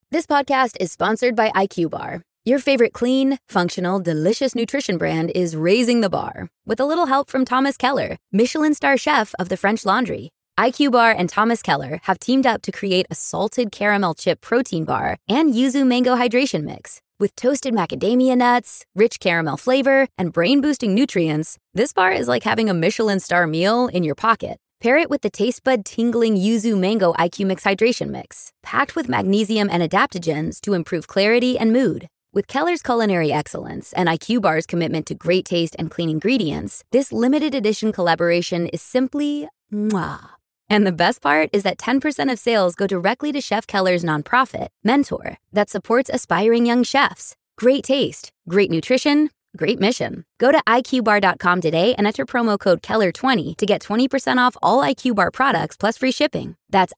This podcast is sponsored by IQ Bar. Your favorite clean, functional, delicious nutrition brand is raising the bar with a little help from Thomas Keller, Michelin star chef of the French Laundry. IQ Bar and Thomas Keller have teamed up to create a salted caramel chip protein bar and yuzu mango hydration mix. With toasted macadamia nuts, rich caramel flavor, and brain-boosting nutrients, this bar is like having a Michelin star meal in your pocket. Pair it with the taste bud tingling yuzu mango IQ Mix hydration mix, packed with magnesium and adaptogens to improve clarity and mood. With Keller's culinary excellence and IQ Bar's commitment to great taste and clean ingredients, this limited edition collaboration is simply mwah. And the best part is that 10% of sales go directly to Chef Keller's nonprofit, Mentor, that supports aspiring young chefs. Great taste, great nutrition, great mission. Go to iqbar.com today and enter promo code Keller20 to get 20% off all IQ Bar products plus free shipping. That's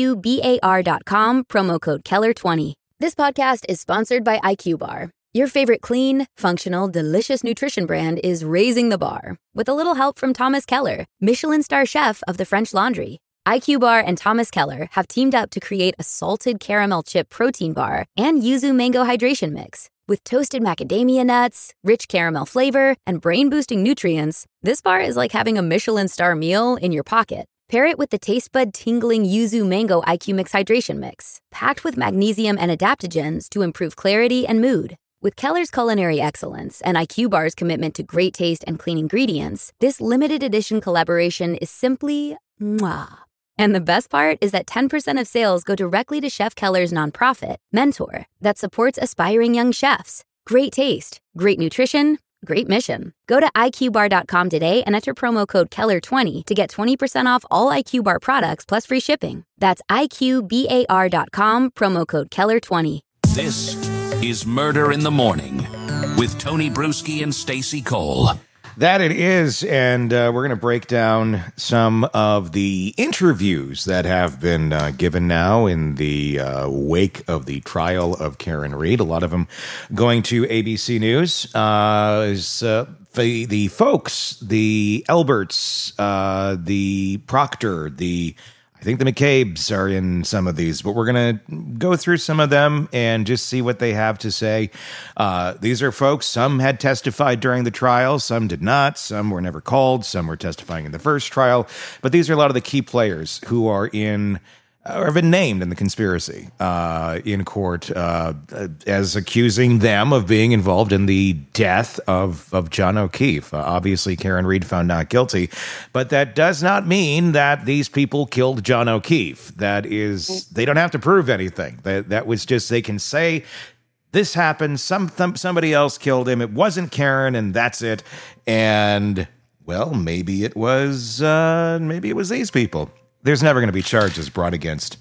iqbar.com, promo code Keller20. This podcast is sponsored by IQ Bar. Your favorite clean, functional, delicious nutrition brand is raising the bar with a little help from Thomas Keller, Michelin star chef of the French Laundry. IQ Bar and Thomas Keller have teamed up to create a salted caramel chip protein bar and yuzu mango hydration mix. With toasted macadamia nuts, rich caramel flavor, and brain-boosting nutrients, this bar is like having a Michelin star meal in your pocket. Pair it with the taste bud tingling yuzu mango IQ Mix hydration mix, packed with magnesium and adaptogens to improve clarity and mood. With Keller's culinary excellence and IQ Bar's commitment to great taste and clean ingredients, this limited edition collaboration is simply mwah. And the best part is that 10% of sales go directly to Chef Keller's nonprofit, Mentor, that supports aspiring young chefs. Great taste, great nutrition, great mission. Go to iqbar.com today and enter promo code Keller20 to get 20% off all IQ Bar products plus free shipping. That's iqbar.com, promo code Keller20. This is Murder in the Morning with Tony Bruschi and Stacey Cole. That it is, and we're going to break down some of the interviews that have been given now in the wake of the trial of Karen Read. A lot of them going to ABC News. The folks, the Elberts, the Proctor, I think the McCabe's are in some of these, but we're going to go through some of them and just see what they have to say. These are folks, some had testified during the trial, some did not, some were never called, some were testifying in the first trial. But these are a lot of the key players who are in, or have been named in the conspiracy in court as accusing them of being involved in the death of John O'Keefe. Obviously, Karen Read found not guilty, but that does not mean that these people killed John O'Keefe. That is, they don't have to prove anything. That was just, they can say, this happened, somebody else killed him, it wasn't Karen, and that's it. And, well, maybe it was these people. There's never going to be charges brought against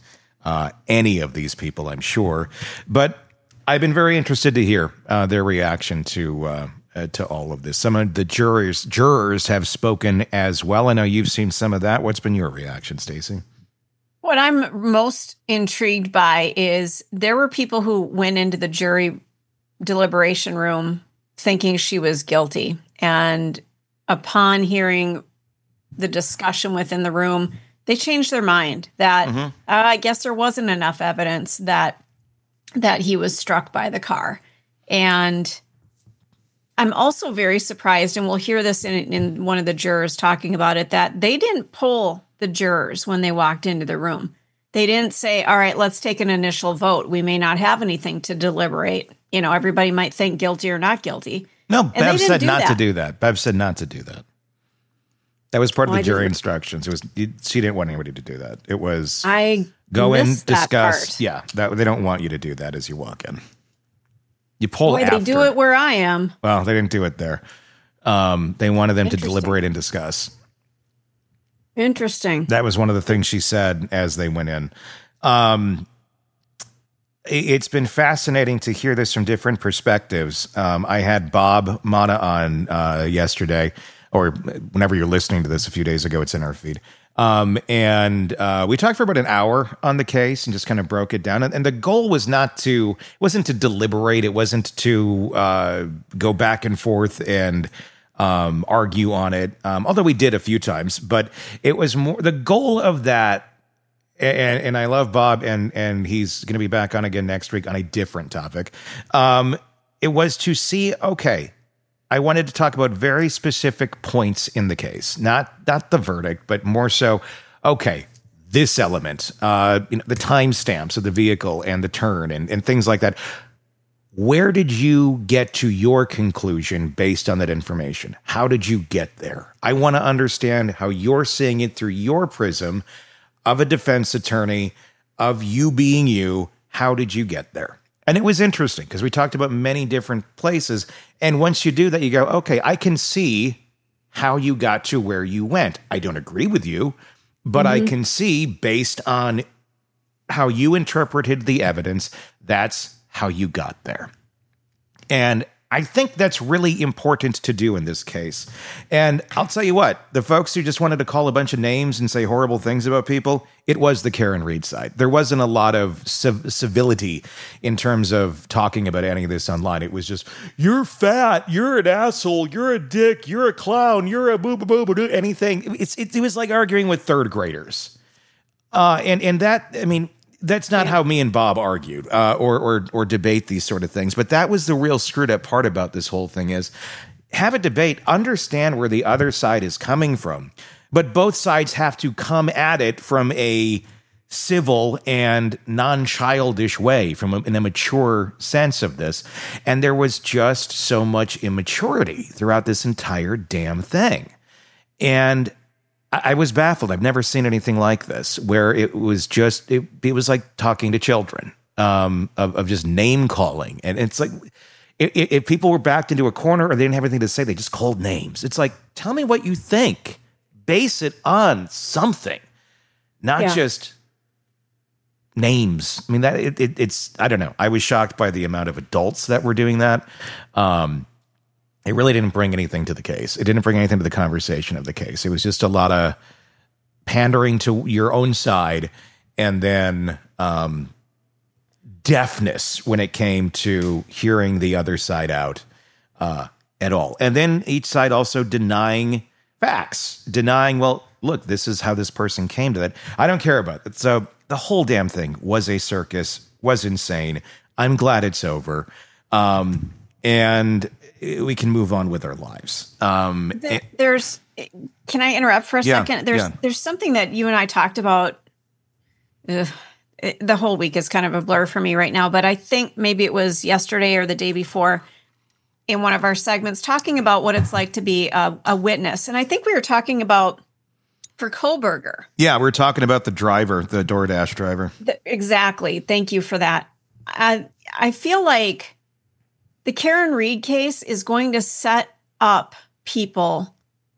any of these people, I'm sure. But I've been very interested to hear their reaction to all of this. Some of the jurors have spoken as well. I know you've seen some of that. What's been your reaction, Stacey? What I'm most intrigued by is there were people who went into the jury deliberation room thinking she was guilty. And upon hearing the discussion within the room, they changed their mind that I guess there wasn't enough evidence that he was struck by the car. And I'm also very surprised, and we'll hear this in one of the jurors talking about it, that they didn't poll the jurors when they walked into the room. They didn't say, all right, let's take an initial vote. We may not have anything to deliberate. You know, everybody might think guilty or not guilty. No, Bev said not to do that. Bev said not to do that. That was part of the jury instructions. She didn't want anybody to do that. It was go in, discuss. Yeah, they don't want you to do that as you walk in. You poll after. They do it where I am. Well, they didn't do it there. They wanted them to deliberate and discuss. Interesting. That was one of the things she said as they went in. It's been fascinating to hear this from different perspectives. I had Bob Mana on yesterday, or whenever you're listening to this a few days ago, it's in our feed. And we talked for about an hour on the case and just kind of broke it down. And the goal was wasn't to deliberate. It wasn't to go back and forth and argue on it. Although we did a few times, but it was more, the goal of that And I love Bob, and he's going to be back on again next week on a different topic. It was to see, okay, I wanted to talk about very specific points in the case, not the verdict, but more so, okay, this element, the timestamps of the vehicle and the turn and things like that. Where did you get to your conclusion based on that information? How did you get there? I want to understand how you're seeing it through your prism of a defense attorney, of you being you. How did you get there? And it was interesting because we talked about many different places. And once you do that, you go, okay, I can see how you got to where you went. I don't agree with you, but I can see based on how you interpreted the evidence, that's how you got there. And I think that's really important to do in this case. And I'll tell you what, the folks who just wanted to call a bunch of names and say horrible things about people, it was the Karen Read side. There wasn't a lot of civility in terms of talking about any of this online. It was just, you're fat, you're an asshole, you're a dick, you're a clown, you're a boo-boo-boo-boo, anything. It was like arguing with third graders. And that, I mean, that's not how me and Bob argued or debate these sort of things. But that was the real screwed up part about this whole thing is have a debate, understand where the other side is coming from. But both sides have to come at it from a civil and non-childish way, in a mature sense of this. And there was just so much immaturity throughout this entire damn thing. And I was baffled. I've never seen anything like this, where it was just, it was like talking to children, of just name calling. And it's like, if people were backed into a corner or they didn't have anything to say, they just called names. It's like, tell me what you think. Base it on something, not just names. I mean, it's, I don't know. I was shocked by the amount of adults that were doing that. It really didn't bring anything to the case. It didn't bring anything to the conversation of the case. It was just a lot of pandering to your own side and then deafness when it came to hearing the other side out at all. And then each side also denying facts, denying, well, look, this is how this person came to that. I don't care about it. So the whole damn thing was a circus, was insane. I'm glad it's over. And we can move on with our lives. Can I interrupt for a second? There's something that you and I talked about. The whole week is kind of a blur for me right now, but I think maybe it was yesterday or the day before in one of our segments talking about what it's like to be a witness. And I think we were talking about for Kohberger. Yeah, we're talking about the driver, the DoorDash driver. Exactly. Thank you for that. I feel like the Karen Read case is going to set up people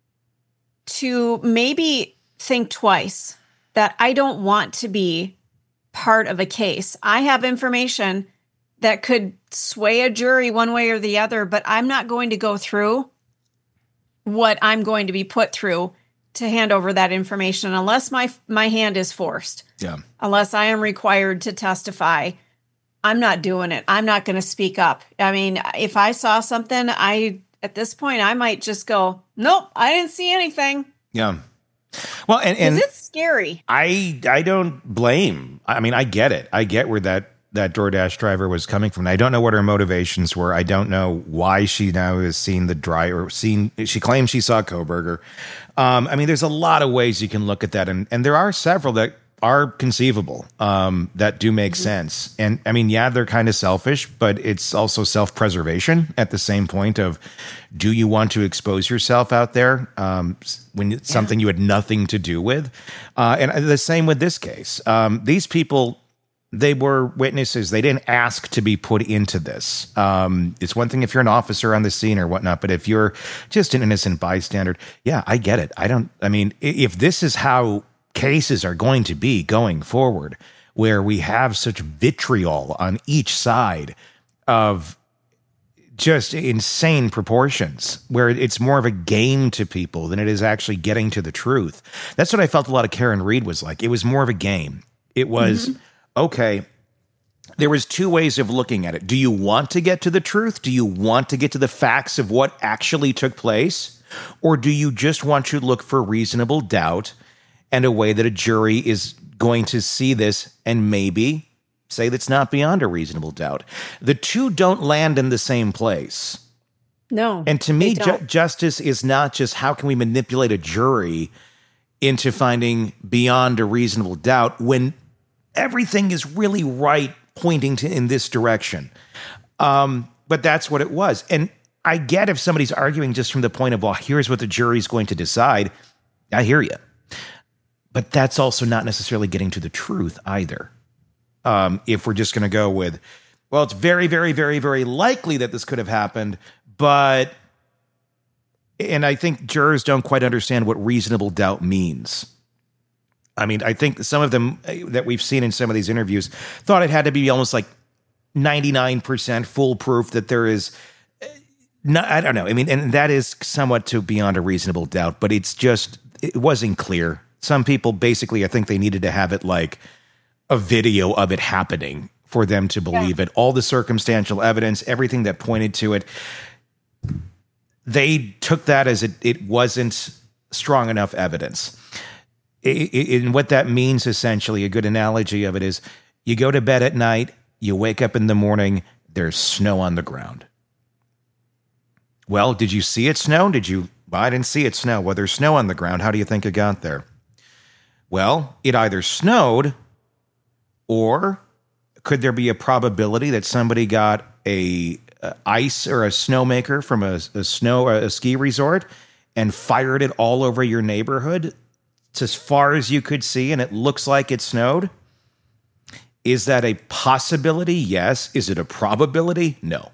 to maybe think twice that I don't want to be part of a case. I have information that could sway a jury one way or the other, but I'm not going to go through what I'm going to be put through to hand over that information unless my hand is forced. Yeah. Unless I am required to testify. I'm not doing it. I'm not going to speak up. I mean, if I saw something, at this point, I might just go, nope, I didn't see anything. Yeah. Well, and it's scary. I don't blame. I mean, I get it. I get where that DoorDash driver was coming from. I don't know what her motivations were. I don't know why she now has seen the driver. She claims she saw Kohberger. I mean, there's a lot of ways you can look at that, and there are several that are conceivable, that do make sense. And I mean, yeah, they're kind of selfish, but it's also self-preservation at the same point of, do you want to expose yourself out there when it's something you had nothing to do with? And the same with this case. These people, they were witnesses. They didn't ask to be put into this. It's one thing if you're an officer on the scene or whatnot, but if you're just an innocent bystander, yeah, I get it. I mean, if this is how cases are going to be going forward, where we have such vitriol on each side of just insane proportions, where it's more of a game to people than it is actually getting to the truth. That's what I felt a lot of Karen Read was like. It was more of a game. It was, okay, there was two ways of looking at it. Do you want to get to the truth? Do you want to get to the facts of what actually took place? Or do you just want to look for reasonable doubt and a way that a jury is going to see this and maybe say that's not beyond a reasonable doubt. The two don't land in the same place. No. And to me, justice is not just how can we manipulate a jury into finding beyond a reasonable doubt when everything is really right pointing to in this direction. But that's what it was. And I get if somebody's arguing just from the point of, well, here's what the jury's going to decide. I hear you. But that's also not necessarily getting to the truth either. If we're just going to go with, well, it's very, very, very, very likely that this could have happened, but, and I think jurors don't quite understand what reasonable doubt means. I mean, I think some of them that we've seen in some of these interviews thought it had to be almost like 99% foolproof that there is, I don't know. I mean, and that is somewhat to beyond a reasonable doubt, but it's just, it wasn't clear. Some people basically, I think they needed to have it like a video of it happening for them to believe it. All the circumstantial evidence, everything that pointed to it, they took that as it wasn't strong enough evidence. And what that means, essentially, a good analogy of it is you go to bed at night, you wake up in the morning, there's snow on the ground. Well, did you see it snow? Well, I didn't see it snow. Well, there's snow on the ground. How do you think it got there? Well, it either snowed, or could there be a probability that somebody got a ice or a snowmaker from a ski resort and fired it all over your neighborhood as far as you could see, and it looks like it snowed? Is that a possibility? Yes. Is it a probability? No.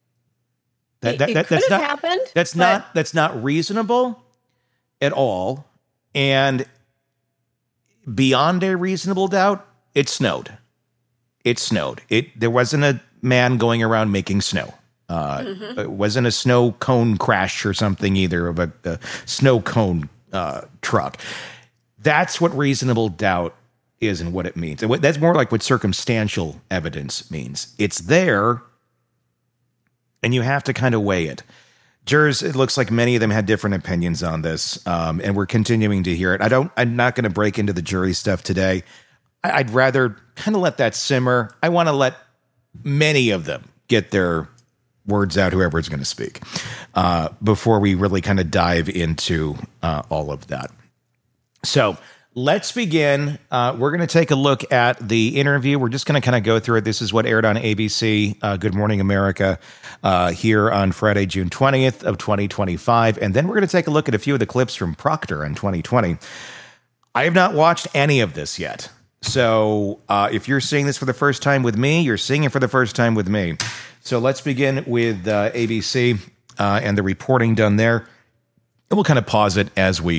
It could have happened. That's not reasonable at all. And beyond a reasonable doubt, it snowed. It snowed. There wasn't a man going around making snow. It wasn't a snow cone crash or something either of a snow cone truck. That's what reasonable doubt is and what it means. That's more like what circumstantial evidence means. It's there, and you have to kind of weigh it. Jurors, it looks like many of them had different opinions on this, and we're continuing to hear it. I'm not going to break into the jury stuff today. I'd rather kind of let that simmer. I want to let many of them get their words out, whoever is going to speak, before we really kind of dive into all of that. So let's begin. We're going to take a look at the interview. We're just going to kind of go through it. This is what aired on ABC, Good Morning America, here on Friday, June 20th of 2025. And then we're going to take a look at a few of the clips from Proctor in 2020. I have not watched any of this yet. So if you're seeing this for the first time with me, you're seeing it for the first time with me. So let's begin with ABC and the reporting done there. And we'll kind of pause it as we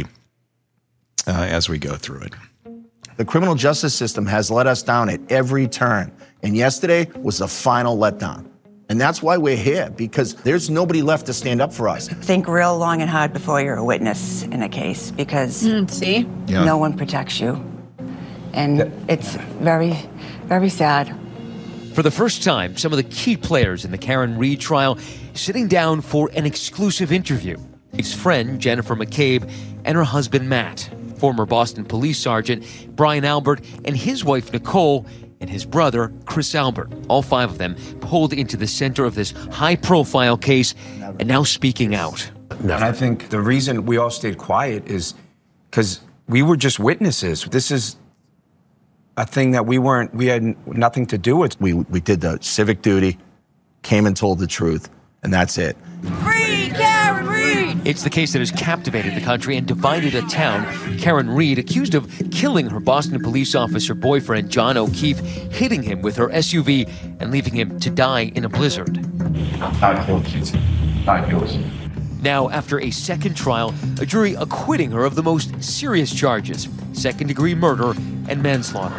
go through it. The criminal justice system has let us down at every turn. And yesterday was the final letdown. And that's why we're here, because there's nobody left to stand up for us. Think real long and hard before you're a witness in a case, because no one protects you. And it's very, very sad. For the first time, some of the key players in the Karen Read trial sitting down for an exclusive interview. His friend, Jennifer McCabe, and her husband, Matt, former Boston police sergeant Brian Albert, and his wife, Nicole, and his brother, Chris Albert. All five of them pulled into the center of this high-profile case and now speaking out. And I think the reason we all stayed quiet is because we were just witnesses. This is a thing that we had nothing to do with. We did the civic duty, came and told the truth, and that's it. Free Karen Read! It's the case that has captivated the country and divided a town. Karen Read, accused of killing her Boston police officer boyfriend, John O'Keefe, hitting him with her SUV and leaving him to die in a blizzard. Not guilty. Not guilty. Now, after a second trial, a jury acquitting her of the most serious charges, second-degree murder and manslaughter.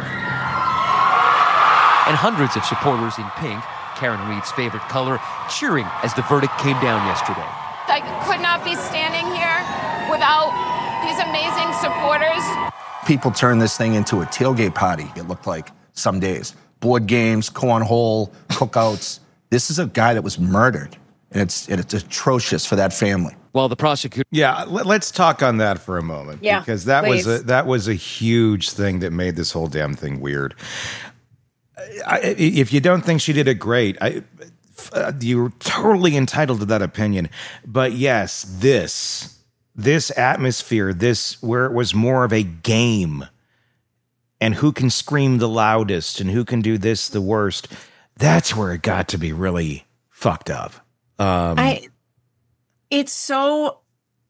And hundreds of supporters in pink, Karen Read's favorite color, cheering as the verdict came down yesterday. I could not be standing here without these amazing supporters. People turned this thing into a tailgate party, it looked like, some days. Board games, cornhole, cookouts. This is a guy that was murdered. And it's atrocious for that family. While the prosecutor... Yeah, let's talk on that for a moment. Yeah, because that please. was a huge thing that made this whole damn thing weird. If you don't think she did it great, you're totally entitled to that opinion. But yes, this atmosphere, where it was more of a game, and who can scream the loudest and who can do this the worst, that's where it got to be really fucked up. It's so...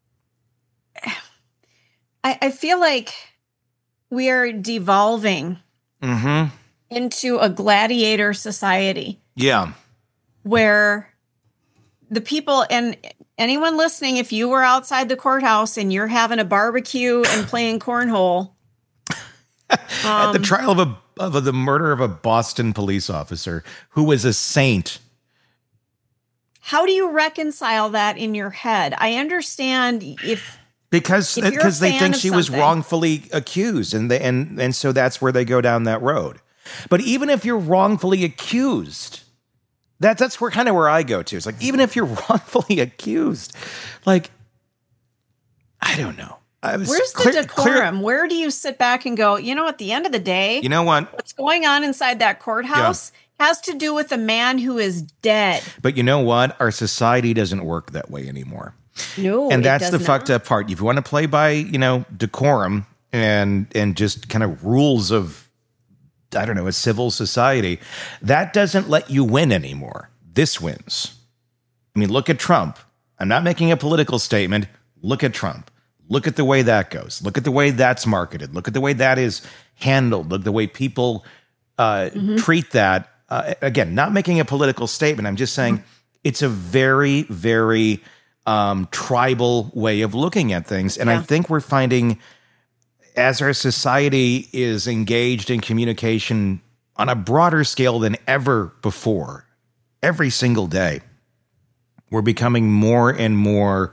I feel like we are devolving into a gladiator society. Yeah. Where the people, and anyone listening, if you were outside the courthouse and you're having a barbecue and playing cornhole. At the trial of the murder of a Boston police officer who was a saint. How do you reconcile that in your head? I understand because they think she was wrongfully accused, and so that's where they go down that road. But even if you're wrongfully accused, that's where I go to. It's like, even if you're wrongfully accused, like, I don't know. Where's the decorum? Where do you sit back and go, at the end of the day, you know what? What's going on inside that courthouse has to do with a man who is dead. But you know what? Our society doesn't work that way anymore. No, and that's the fucked up part. If you want to play by, decorum and just kind of rules of, I don't know, a civil society, that doesn't let you win anymore. This wins. I mean, look at Trump. I'm not making a political statement. Look at Trump. Look at the way that goes. Look at the way that's marketed. Look at the way that is handled. Look at the way people treat that. Again, not making a political statement. I'm just saying it's a very, very tribal way of looking at things. And I think we're finding, as our society is engaged in communication on a broader scale than ever before, every single day, we're becoming more and more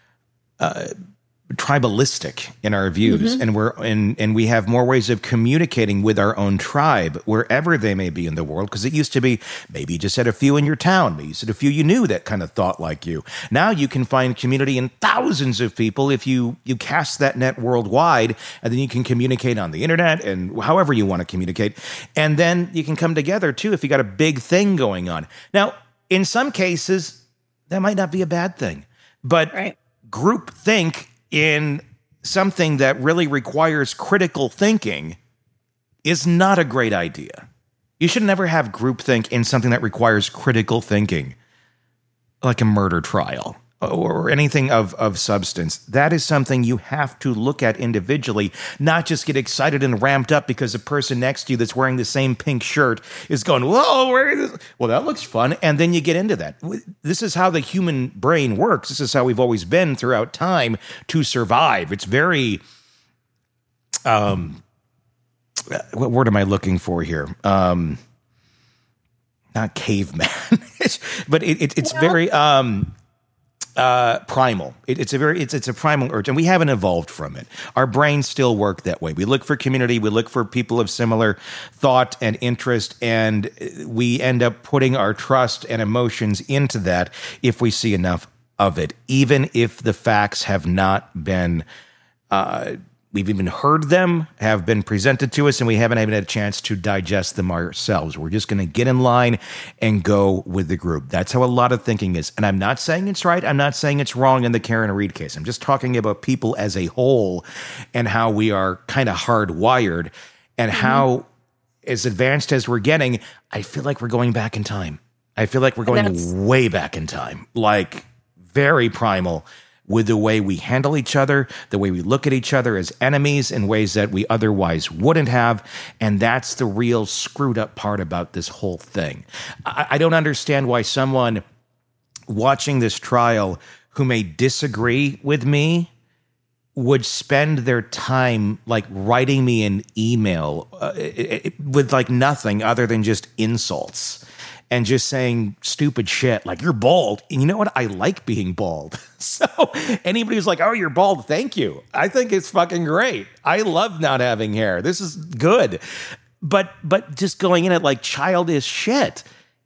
tribalistic in our views, and we have more ways of communicating with our own tribe wherever they may be in the world. Because it used to be maybe you just had a few in your town, maybe you just had a few you knew that kind of thought like you. Now you can find community in thousands of people if you cast that net worldwide, and then you can communicate on the internet and however you want to communicate, and then you can come together too if you got a big thing going on. Now, in some cases, that might not be a bad thing, but groupthink in something that really requires critical thinking is not a great idea. You should never have groupthink in something that requires critical thinking, like a murder trial or anything of substance. That is something you have to look at individually, not just get excited and ramped up because the person next to you that's wearing the same pink shirt is going, whoa, well, that looks fun. And then you get into that. This is how the human brain works. This is how we've always been throughout time to survive. It's very, what word am I looking for here? Not caveman, but it's very, primal. It's a primal urge, and we haven't evolved from it. Our brains still work that way. We look for community, we look for people of similar thought and interest, and we end up putting our trust and emotions into that if we see enough of it, even if the facts have not been we've even heard them, have been presented to us, and we haven't even had a chance to digest them ourselves. We're just going to get in line and go with the group. That's how a lot of thinking is. And I'm not saying it's right. I'm not saying it's wrong in the Karen Read case. I'm just talking about people as a whole and how we are kind of hardwired and how, as advanced as we're getting, I feel like we're going back in time. I feel like we're going way back in time, like very primal, with the way we handle each other, the way we look at each other as enemies in ways that we otherwise wouldn't have. And that's the real screwed up part about this whole thing. I don't understand why someone watching this trial who may disagree with me would spend their time like writing me an email with like nothing other than just insults. And just saying stupid shit like, you're bald. And you know what? I like being bald. So anybody who's like, oh, you're bald, thank you. I think it's fucking great. I love not having hair. This is good. But just going in at like childish shit.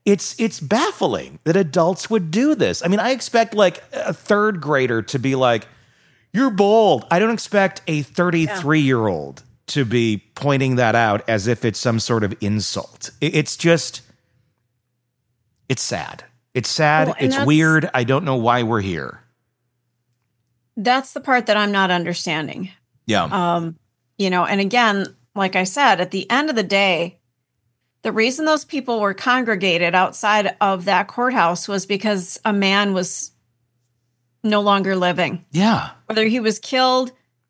It's baffling that adults would do this. I mean, I expect like a third grader to be like, "You're bold." I don't expect a 33-year-old to be pointing that out as if it's some sort of insult. It's just, it's sad. It's sad. Well, it's weird. I don't know why we're here. That's the part that I'm not understanding. Yeah. And again, like I said, at the end of the day, the reason those people were congregated outside of that courthouse was because a man was no longer living. Yeah. Whether he was killed,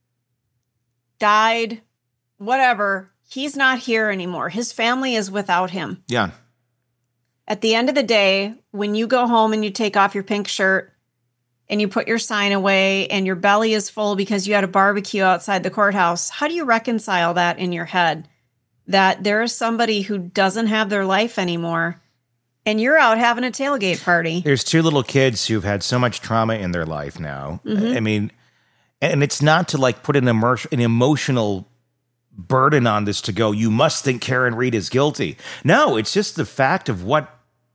died, whatever, he's not here anymore. His family is without him. Yeah. At the end of the day, when you go home and you take off your pink shirt and you put your sign away and your belly is full because you had a barbecue outside the courthouse, how do you reconcile that in your head? That there is somebody who doesn't have their life anymore and you're out having a tailgate party. There's two little kids who've had so much trauma in their life now. I mean, and it's not to like put an emotional burden on this to go, you must think Karen Read is guilty. No, it's just the fact of what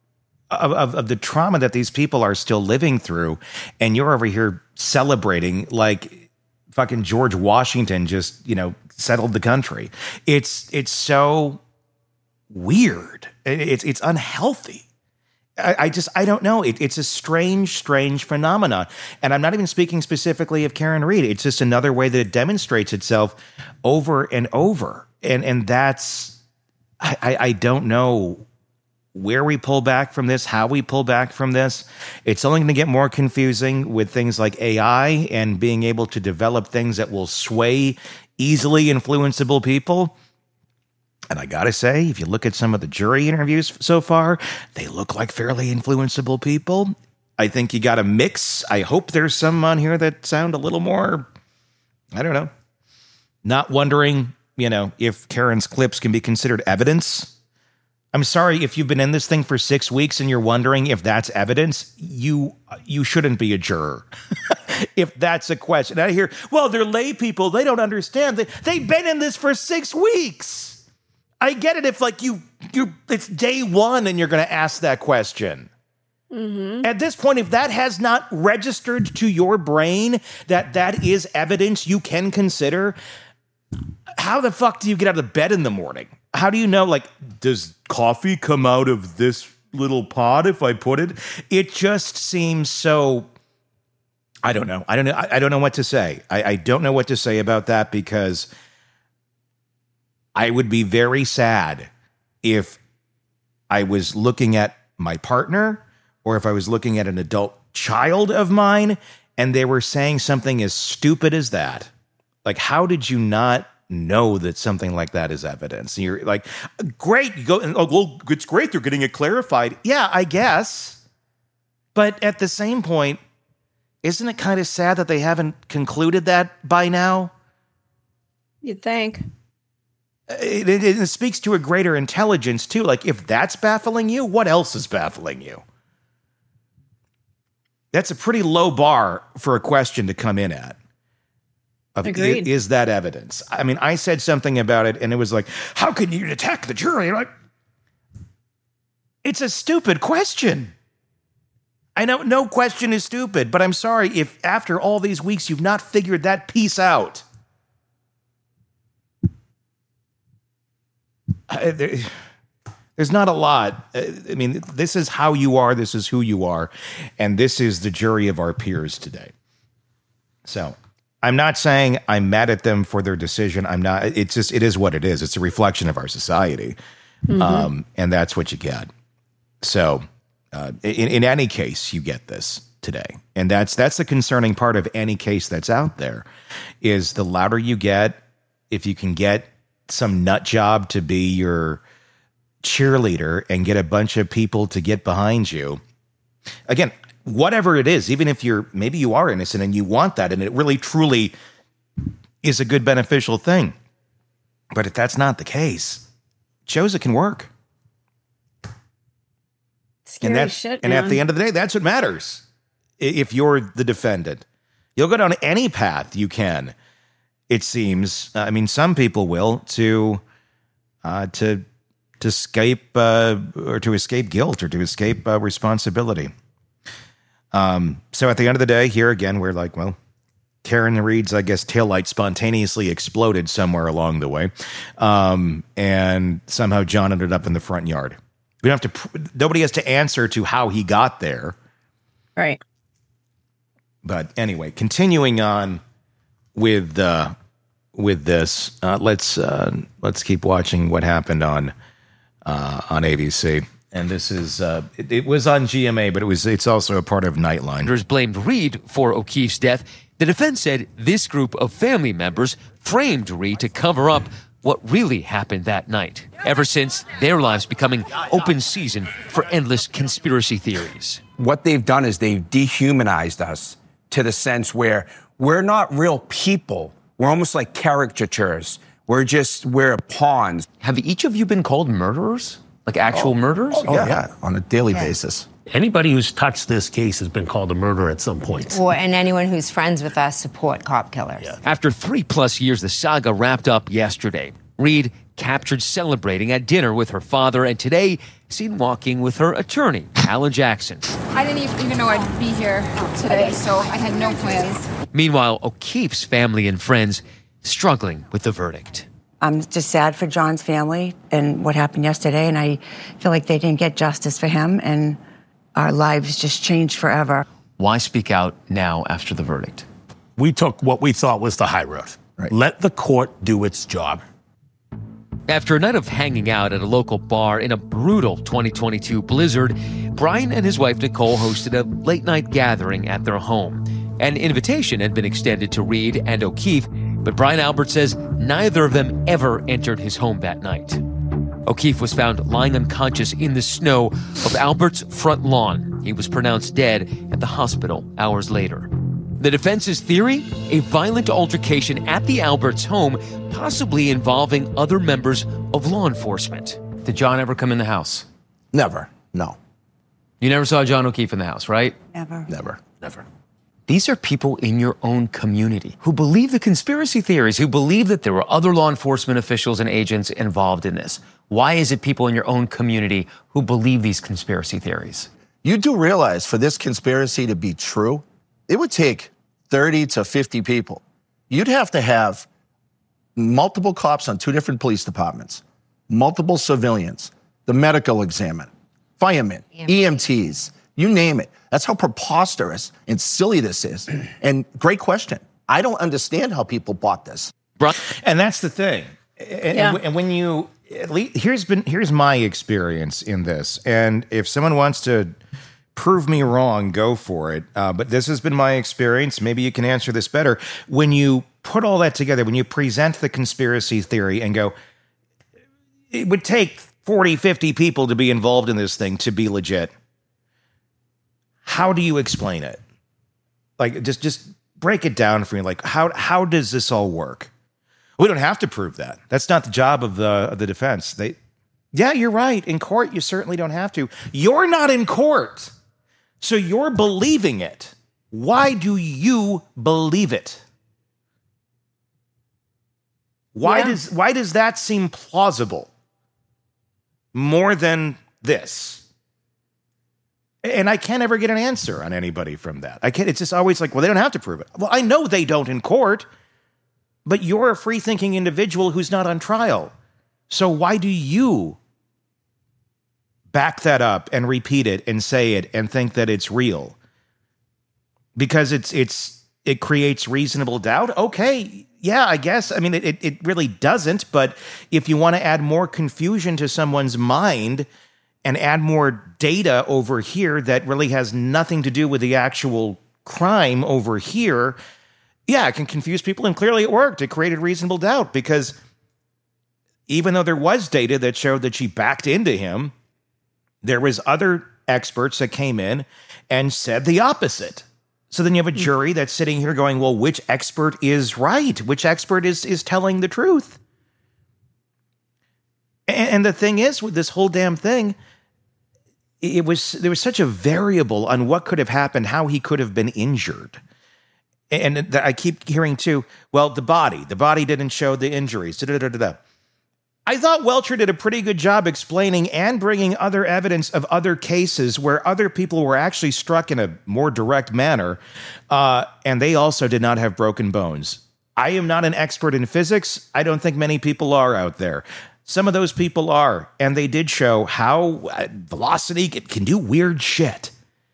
of the trauma that these people are still living through, and you're over here celebrating like fucking George Washington just, settled the country. It's so weird. It's unhealthy. I don't know. It's a strange phenomenon. And I'm not even speaking specifically of Karen Read. It's just another way that it demonstrates itself over and over. And that's, I don't know where we pull back from this, how we pull back from this. It's only going to get more confusing with things like AI and being able to develop things that will sway easily influenceable people. And I got to say, if you look at some of the jury interviews so far, they look like fairly influenceable people. I think you got a mix. I hope there's some on here that sound a little more, I don't know, not wondering, if Karen's clips can be considered evidence. I'm sorry, if you've been in this thing for 6 weeks and you're wondering if that's evidence, you shouldn't be a juror. If that's a question. I hear, well, they're lay people. They don't understand. They've been in this for 6 weeks. I get it if like it's day one and you're going to ask that question. Mm-hmm. At this point, if that has not registered to your brain that is evidence you can consider, how the fuck do you get out of bed in the morning? How do you know, like, does coffee come out of this little pot if I put it? It just seems so, I don't know. I don't know what to say. I don't know what to say about that, because I would be very sad if I was looking at my partner or if I was looking at an adult child of mine and they were saying something as stupid as that. Like, how did you not know that something like that is evidence? And you're like, great, you go, and well, it's great, they're getting it clarified. Yeah, I guess. But at the same point, isn't it kind of sad that they haven't concluded that by now? You'd think. It speaks to a greater intelligence, too. Like, if that's baffling you, what else is baffling you? That's a pretty low bar for a question to come in at. Agreed. Is that evidence? I mean, I said something about it, and it was like, how can you attack the jury? You're like, it's a stupid question. I know no question is stupid, but I'm sorry if after all these weeks you've not figured that piece out. There's not a lot. I mean, this is how you are. This is who you are. And this is the jury of our peers today. So I'm not saying I'm mad at them for their decision. I'm not. It's just, it is what it is. It's a reflection of our society. Mm-hmm. And that's what you get. So in any case, you get this today. And that's the concerning part of any case that's out there, is the louder you get, if you can get some nut job to be your cheerleader and get a bunch of people to get behind you. Again, whatever it is, even if maybe you are innocent and you want that, and it really truly is a good beneficial thing. But if that's not the case, shows it can work. Scary shit, and man. at the end of the day, that's what matters. If you're the defendant, you'll go down any path you can. It seems. I mean, some people will to escape or to escape guilt or to escape responsibility. So at the end of the day, here again, we're like, well, Karen Reed's, I guess, taillight spontaneously exploded somewhere along the way. And somehow John ended up in the front yard. We don't have to, nobody has to answer to how he got there. Right. But anyway, continuing on with this, let's keep watching what happened on ABC. And this is it was on GMA, but it's also a part of Nightline. Prosecutors blamed Reed for O'Keefe's death. The defense said this group of family members framed Reed to cover up what really happened that night. Ever since, their lives becoming open season for endless conspiracy theories. What they've done is they've dehumanized us to the sense where we're not real people. We're almost like caricatures. We're pawns. Have each of you been called murderers? Like actual murderers? Oh, yeah, on a daily basis. Anybody who's touched this case has been called a murderer at some point. And anyone who's friends with us support cop killers. Yeah. After 3+ years, the saga wrapped up yesterday. Reed captured celebrating at dinner with her father, and today seen walking with her attorney, Alan Jackson. I didn't even know I'd be here today, so I had no plans. Meanwhile, O'Keefe's family and friends struggling with the verdict. I'm just sad for John's family and what happened yesterday, and I feel like they didn't get justice for him, and our lives just changed forever. Why speak out now after the verdict? We took what we thought was the high road. Right. Let the court do its job. After a night of hanging out at a local bar in a brutal 2022 blizzard, Brian and his wife Nicole hosted a late-night gathering at their home. An invitation had been extended to Reed and O'Keefe, but Brian Albert says neither of them ever entered his home that night. O'Keefe was found lying unconscious in the snow of Albert's front lawn. He was pronounced dead at the hospital hours later. The defense's theory? A violent altercation at the Alberts' home, possibly involving other members of law enforcement. Did John ever come in the house? Never. No. You never saw John O'Keefe in the house, right? Never. These are people in your own community who believe the conspiracy theories, who believe that there were other law enforcement officials and agents involved in this. Why is it people in your own community who believe these conspiracy theories? You do realize for this conspiracy to be true, it would take 30 to 50 people. You'd have to have multiple cops on 2 different police departments, multiple civilians, the medical examiner, firemen, EMTs, you name it. That's how preposterous and silly this is. And great question. I don't understand how people bought this. And that's the thing. And when you, at least, here's my experience in this. And if someone wants to prove me wrong, go for it. But this has been my experience. Maybe you can answer this better. When you put all that together, when you present the conspiracy theory and go, it would take 40, 50 people to be involved in this thing to be legit. How do you explain it? Like, just break it down for me. Like, how does this all work? We don't have to prove that. That's not the job of the defense. Yeah, you're right. In court, you certainly don't have to. You're not in court, so you're believing it. Why do you believe it? Why does that seem plausible more than this? And I can't ever get an answer on anybody from that. It's just always like, well, they don't have to prove it. Well, I know they don't in court, but you're a free-thinking individual who's not on trial. So why do you back that up and repeat it and say it and think that it's real? Because it creates reasonable doubt? Okay, yeah, I guess. I mean, it really doesn't, but if you want to add more confusion to someone's mind and add more data over here that really has nothing to do with the actual crime over here, yeah, it can confuse people, and clearly it worked. It created reasonable doubt because even though there was data that showed that she backed into him, there was other experts that came in and said the opposite. So then you have a jury that's sitting here going, well, which expert is right? Which expert is telling the truth? And the thing is, with this whole damn thing, there was such a variable on what could have happened, how he could have been injured. And I keep hearing too, well, the body didn't show the injuries. I thought Welcher did a pretty good job explaining and bringing other evidence of other cases where other people were actually struck in a more direct manner, and they also did not have broken bones. I am not an expert in physics. I don't think many people are out there. Some of those people are, and they did show how velocity can do weird shit.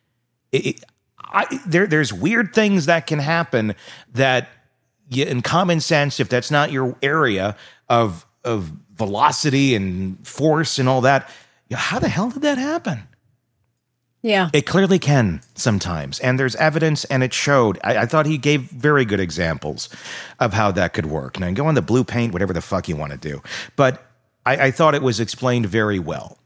There's weird things that can happen that, in common sense, if that's not your area of velocity and force and all that, how the hell did that happen? Yeah. It clearly can sometimes, and there's evidence, and it showed. I thought he gave very good examples of how that could work. Now, go on the blue paint, whatever the fuck you want to do. But I thought it was explained very well.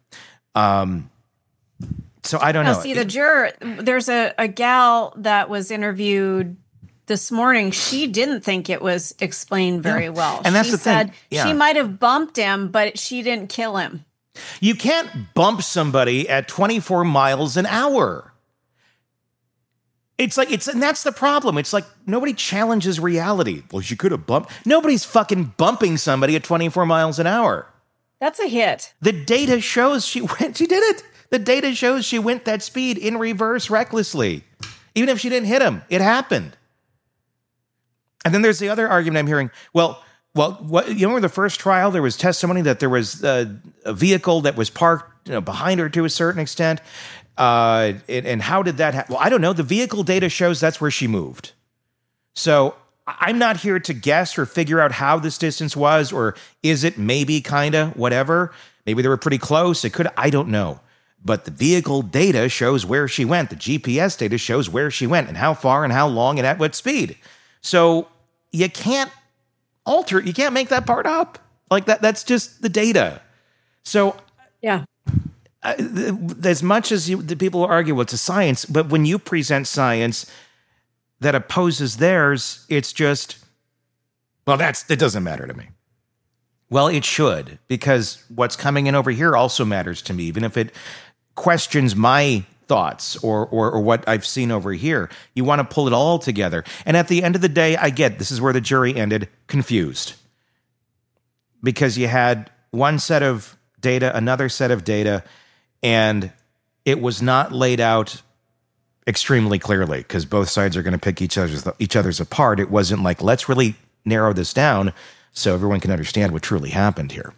So I don't know. See, the juror, there's a gal that was interviewed this morning. She didn't think it was explained very well. And that's she the said thing. She might have bumped him, but she didn't kill him. You can't bump somebody at 24 miles an hour. And that's the problem. It's like nobody challenges reality. Well, she could have bumped. Nobody's fucking bumping somebody at 24 miles an hour. That's a hit. The data shows she did it. The data shows she went that speed in reverse recklessly. Even if she didn't hit him, it happened. And then there's the other argument I'm hearing. Well, you remember the first trial, there was testimony that there was a vehicle that was parked behind her to a certain extent. And how did that happen? Well, I don't know. The vehicle data shows that's where she moved. So I'm not here to guess or figure out how this distance was, or is it maybe kind of whatever. Maybe they were pretty close. It could, I don't know. But the vehicle data shows where she went. The GPS data shows where she went and how far and how long and at what speed. So you can't you can't make that part up. Like that's just the data. So yeah. As much as the people argue, well, it's a science, but when you present science that opposes theirs, it's just, well, it doesn't matter to me. Well, it should, because what's coming in over here also matters to me, even if it questions my thoughts or what I've seen over here. You want to pull it all together. And at the end of the day, I get this is where the jury ended, confused. Because you had one set of data, another set of data, and it was not laid out extremely clearly because both sides are going to pick each other's apart. It wasn't like, let's really narrow this down so everyone can understand what truly happened here.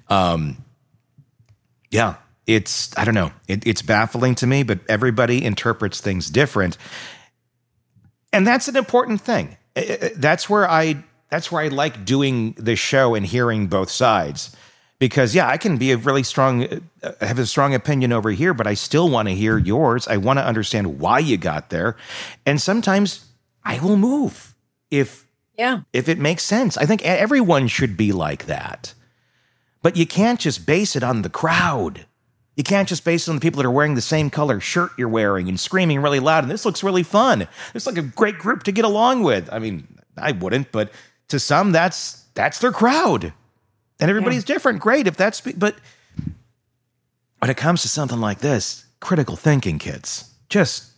Yeah, I don't know. It's baffling to me, but everybody interprets things different. And that's an important thing. That's where I like doing this show and hearing both sides. Because, yeah, I can be have a strong opinion over here, but I still want to hear yours. I want to understand why you got there. And sometimes I will move if it makes sense. I think everyone should be like that. But you can't just base it on the crowd. You can't just base it on the people that are wearing the same color shirt you're wearing and screaming really loud. And this looks really fun. It's like a great group to get along with. I mean, I wouldn't, but to some, that's their crowd. And everybody's different. Great if that's, but when it comes to something like this, critical thinking, kids, just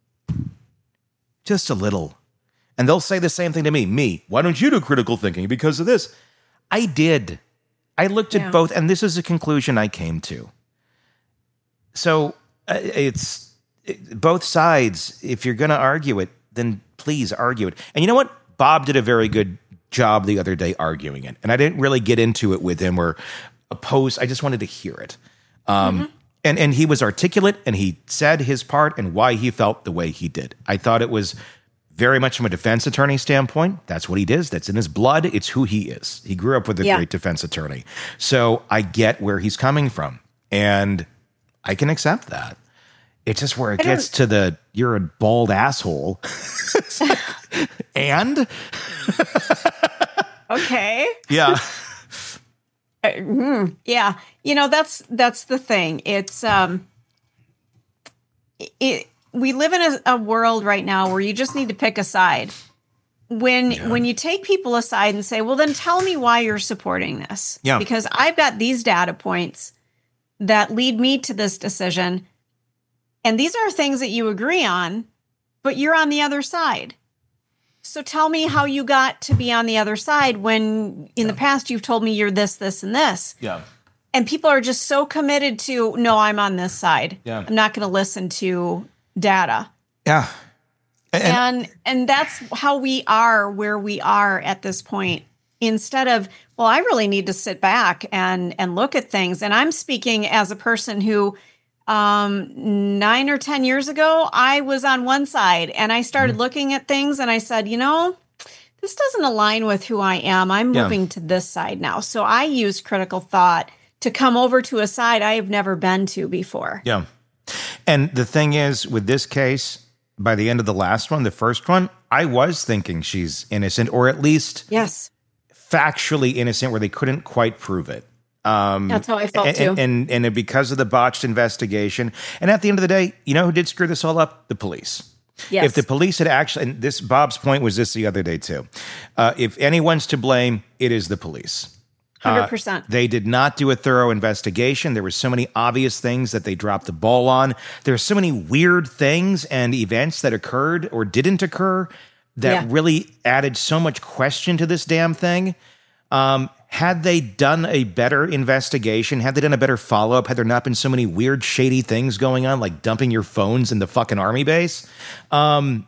a little. And they'll say the same thing to me. Why don't you do critical thinking because of this? I did. I looked at both, and this is a conclusion I came to. So it's both sides. If you're going to argue it, then please argue it. And you know what? Bob did a very good job the other day arguing it, and I didn't really get into it with him or oppose. I just wanted to hear it. And he was articulate, and he said his part and why he felt the way he did. I thought it was very much from a defense attorney standpoint. That's what he does. That's in his blood. It's who he is. He grew up with a great defense attorney. So I get where he's coming from, and I can accept that. It's just where it gets to you're a bald asshole. And okay. Yeah. Yeah. That's the thing. It's we live in a world right now where you just need to pick a side. When you take people aside and say, well, then tell me why you're supporting this. Yeah. Because I've got these data points that lead me to this decision. And these are things that you agree on, but you're on the other side. So tell me how you got to be on the other side when in the past you've told me you're this, this, and this. Yeah. And people are just so committed to, no, I'm on this side. Yeah. I'm not going to listen to data. Yeah. And that's how we are where we are at this point. Instead of, well, I really need to sit back and look at things. And I'm speaking as a person who 9 or 10 years ago, I was on one side and I started looking at things and I said, this doesn't align with who I am. I'm moving to this side now. So I use critical thought to come over to a side I have never been to before. Yeah. And the thing is, with this case, by the end of the last one, the first one, I was thinking she's innocent, or at least factually innocent, where they couldn't quite prove it. That's how I felt too. And because of the botched investigation. And at the end of the day, you know who did screw this all up? The police. Yes. If the police had actually, and this, Bob's point was this the other day too. If anyone's to blame, it is the police. 100%. They did not do a thorough investigation. There were so many obvious things that they dropped the ball on. There are so many weird things and events that occurred or didn't occur that really added so much question to this damn thing. Had they done a better investigation, had they done a better follow-up, had there not been so many weird, shady things going on, like dumping your phones in the fucking army base? Again,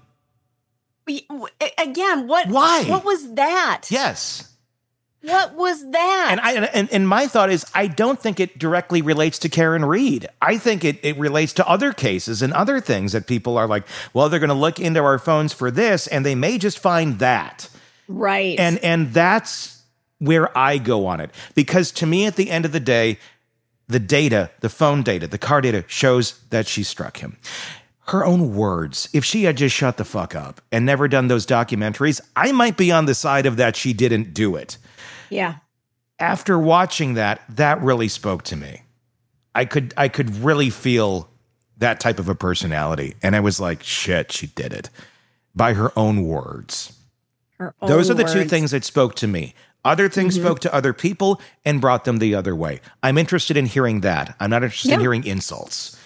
Why? What was that? Yes. What was that? And my thought is, I don't think it directly relates to Karen Read. I think it relates to other cases and other things that people are like, well, they're going to look into our phones for this, and they may just find that. Right. And that's where I go on it. Because to me, at the end of the day, the data, the phone data, the car data shows that she struck him. Her own words, if she had just shut the fuck up and never done those documentaries, I might be on the side of that she didn't do it. Yeah. After watching that really spoke to me. I could really feel that type of a personality. And I was like, shit, she did it. By her own words. Those are the two things that spoke to me. Other things spoke to other people and brought them the other way. I'm interested in hearing that. I'm not interested in hearing insults.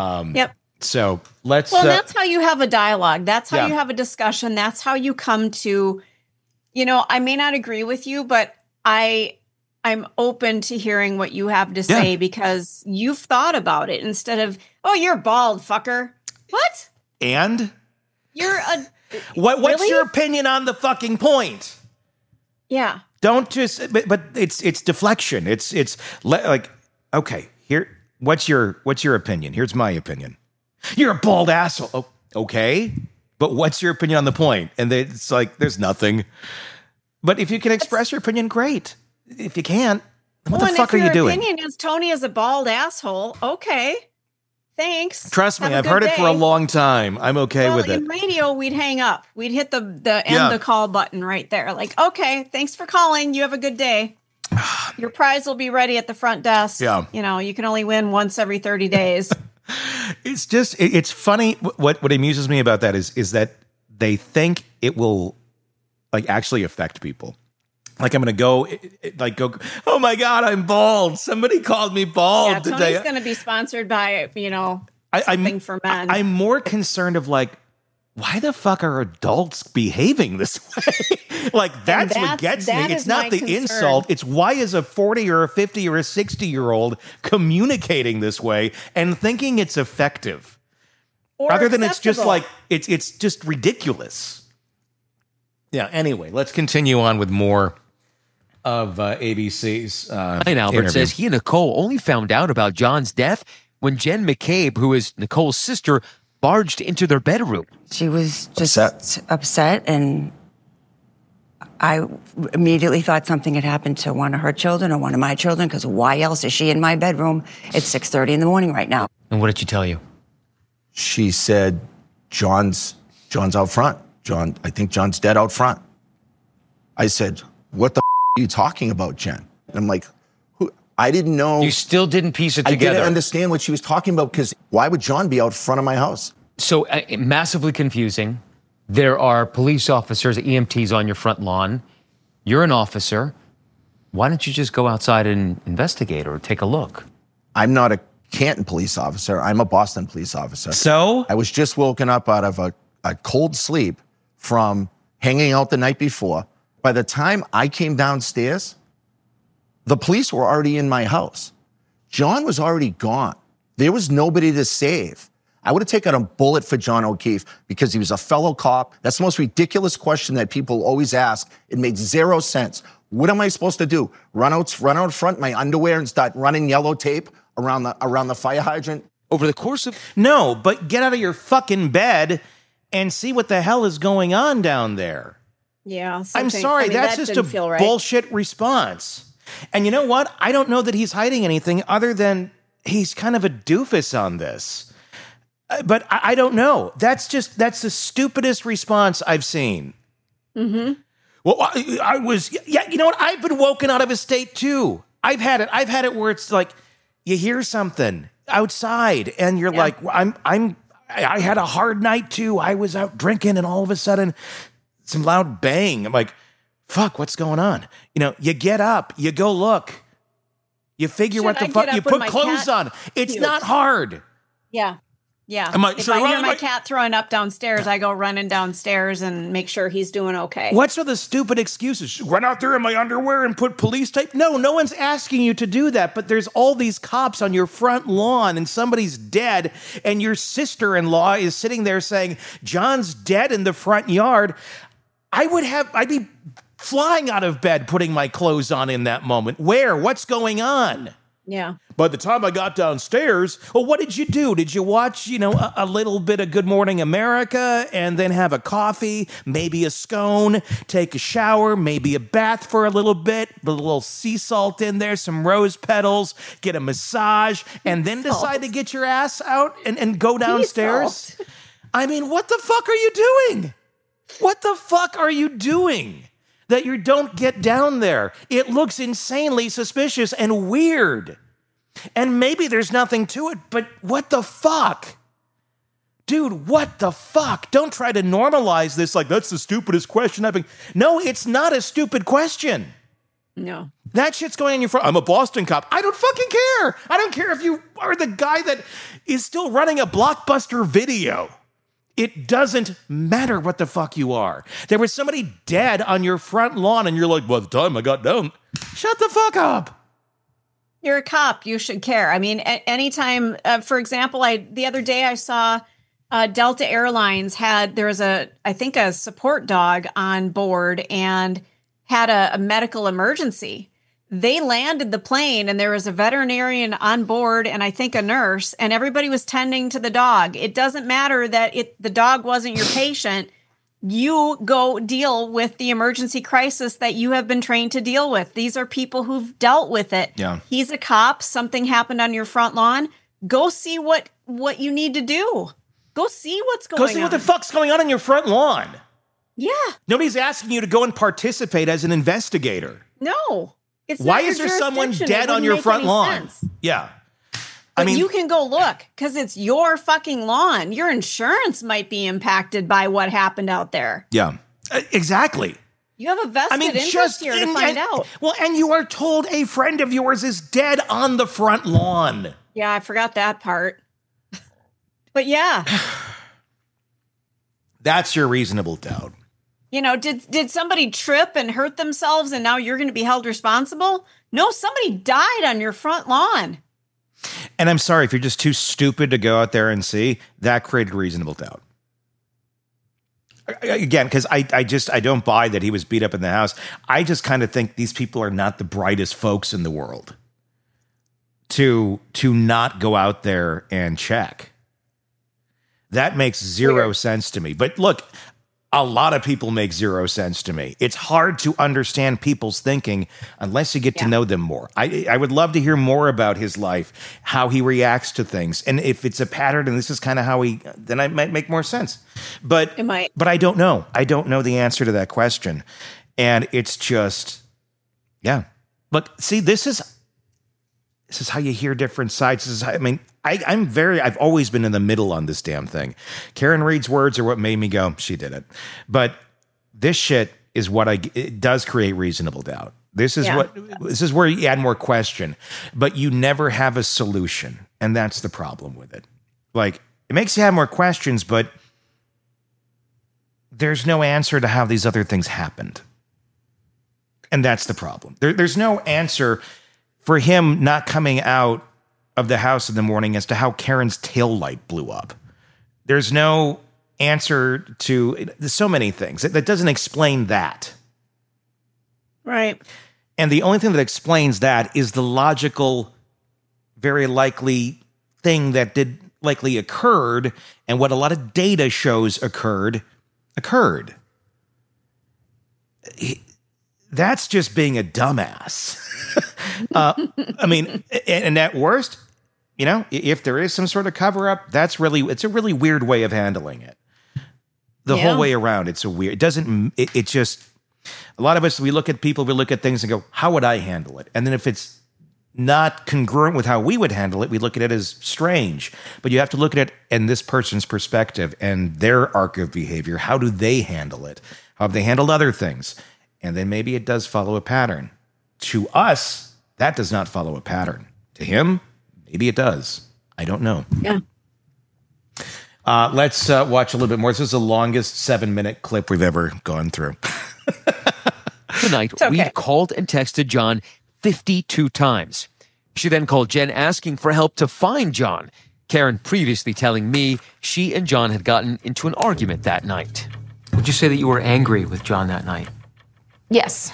So let's... Well, that's how you have a dialogue. That's how you have a discussion. That's how you come to... I may not agree with you, but I'm open to hearing what you have to say because you've thought about it instead of, oh, you're bald, fucker. What? And? You're a... What's really? your opinion on the fucking point? Yeah. Don't just... But it's deflection. It's like, okay, here, what's your opinion? Here's my opinion. You're a bald asshole. Oh, okay. But what's your opinion on the point? And it's like, there's nothing. But if you can express your opinion, great. If you can't, then what the fuck are you doing? If your opinion is Tony is a bald asshole, okay. Thanks. Trust me, I've heard it for a long time. I'm okay with it. In radio, we'd hang up. We'd hit the end the call button right there. Like, okay, thanks for calling. You have a good day. Your prize will be ready at the front desk. Yeah. You can only win once every 30 days. It's just, it's funny. What amuses me about that is that they think it will actually affect people. Like I'm going to go, oh my God, I'm bald. Somebody called me bald today. Tony's going to be sponsored by, something for men. I'm more concerned of why the fuck are adults behaving this way? That's what gets me. It's not the insult. It's why is a 40 or a 50 or a 60-year-old communicating this way and thinking it's effective? Or other than it's just acceptable. it's just ridiculous. Yeah, anyway, let's continue on with more of ABC's Ryan Albert interview. says he and Nicole only found out about John's death when Jen McCabe, who is Nicole's sister, barged into their bedroom. She was just upset, and I immediately thought something had happened to one of her children or one of my children, because why else is she in my bedroom at 6:30 in the morning right now? And what did she tell you? She said, John's out front. I think John's dead out front. I said, what the are you talking about, Jen? And I'm like, I didn't know. You still didn't piece it together. I didn't understand what she was talking about, because why would John be out front of my house? So massively confusing. There are police officers, EMTs on your front lawn. You're an officer. Why don't you just go outside and investigate or take a look? I'm not a Canton police officer. I'm a Boston police officer. So? I was just woken up out of a cold sleep from hanging out the night before. By the time I came downstairs, the police were already in my house. John was already gone. There was nobody to save. I would have taken a bullet for John O'Keefe because he was a fellow cop. That's the most ridiculous question that people always ask. It made zero sense. What am I supposed to do? Run out front in my underwear and start running yellow tape around the fire hydrant? Over the course of... No, but get out of your fucking bed and see what the hell is going on down there. Yeah. I'm sorry, that's just a bullshit response. And you know what? I don't know that he's hiding anything other than he's kind of a doofus on this. But I don't know. That's the stupidest response I've seen. Mm-hmm. Well, I was, you know what? I've been woken out of a state too. I've had it where it's like, you hear something outside and you're like, I had a hard night too. I was out drinking and all of a sudden some loud bang. I'm like, fuck, what's going on? You know, you get up, you go look, you figure what the fuck, you put clothes on. It's not hard. Yeah. Yeah. If I hear my cat throwing up downstairs, I go running downstairs and make sure he's doing okay. What's with the stupid excuses? Run out there in my underwear and put police tape? No one's asking you to do that, but there's all these cops on your front lawn and somebody's dead and your sister-in-law is sitting there saying, John's dead in the front yard. I'd be flying out of bed putting my clothes on in that moment. Where? What's going on? Yeah. By the time I got downstairs, well, what did you do? Did you watch, a little bit of Good Morning America and then have a coffee, maybe a scone, take a shower, maybe a bath for a little bit, a little sea salt in there, some rose petals, get a massage, and then decide to get your ass out and go downstairs? I mean, what the fuck are you doing? What the fuck are you doing that you don't get down there? It looks insanely suspicious and weird. And maybe there's nothing to it, but what the fuck? Dude, what the fuck? Don't try to normalize this like that's the stupidest question I've been... No, it's not a stupid question. No. That shit's going on your front. I'm a Boston cop. I don't fucking care. I don't care if you are the guy that is still running a Blockbuster Video. It doesn't matter what the fuck you are. There was somebody dead on your front lawn and you're like, by the time I got down, shut the fuck up. You're a cop. You should care. I mean, anytime, for example, the other day I saw Delta Airlines there was a support dog on board and had a medical emergency. They landed the plane and there was a veterinarian on board and I think a nurse, and everybody was tending to the dog. It doesn't matter that the dog wasn't your patient. You go deal with the emergency crisis that you have been trained to deal with. These are people who've dealt with it. Yeah. He's a cop. Something happened on your front lawn. Go see what you need to do. Go see what's going on. Go see what the fuck's going on your front lawn. Yeah. Nobody's asking you to go and participate as an investigator. No. Why is there someone dead on your front lawn? Yeah. But you can go look because it's your fucking lawn. Your insurance might be impacted by what happened out there. Yeah, exactly. You have a vested interest here to find out. Well, and you are told a friend of yours is dead on the front lawn. Yeah, I forgot that part. But yeah. That's your reasonable doubt. Did somebody trip and hurt themselves and now you're going to be held responsible? No, somebody died on your front lawn. And I'm sorry, if you're just too stupid to go out there and see, that created reasonable doubt. Again, because I don't buy that he was beat up in the house. I just kind of think these people are not the brightest folks in the world to not go out there and check. That makes zero sense to me. But look, a lot of people make zero sense to me. It's hard to understand people's thinking unless you get to know them more. I would love to hear more about his life, how he reacts to things. And if it's a pattern and this is kind of how then it might make more sense. But I don't know. I don't know the answer to that question. And it's just, yeah. Look, see, this is how you hear different sides. I've always been in the middle on this damn thing. Karen Reed's words are what made me go, she did it. But this shit is it does create reasonable doubt. This is where you add more question, but you never have a solution. And that's the problem with it. Like, it makes you have more questions, but there's no answer to how these other things happened. And that's the problem. There's no answer for him not coming out of the house in the morning as to how Karen's taillight blew up. There's no answer to so many things. That doesn't explain that. Right. And the only thing that explains that is the logical, very likely thing that did likely occurred, and what a lot of data shows occurred. That's just being a dumbass. I mean, and at worst, you know, if there is some sort of cover up, it's a really weird way of handling it. The whole way around, it's just, a lot of us, we look at people, we look at things and go, how would I handle it? And then if it's not congruent with how we would handle it, we look at it as strange. But you have to look at it in this person's perspective and their arc of behavior. How do they handle it? How have they handled other things? And then maybe it does follow a pattern. To us, that does not follow a pattern. To him, maybe it does. I don't know. Yeah. Let's watch a little bit more. This is the longest 7-minute clip we've ever gone through. Tonight, Reed called and texted John 52 times. She then called Jen asking for help to find John. Karen previously telling me she and John had gotten into an argument that night. Would you say that you were angry with John that night? Yes.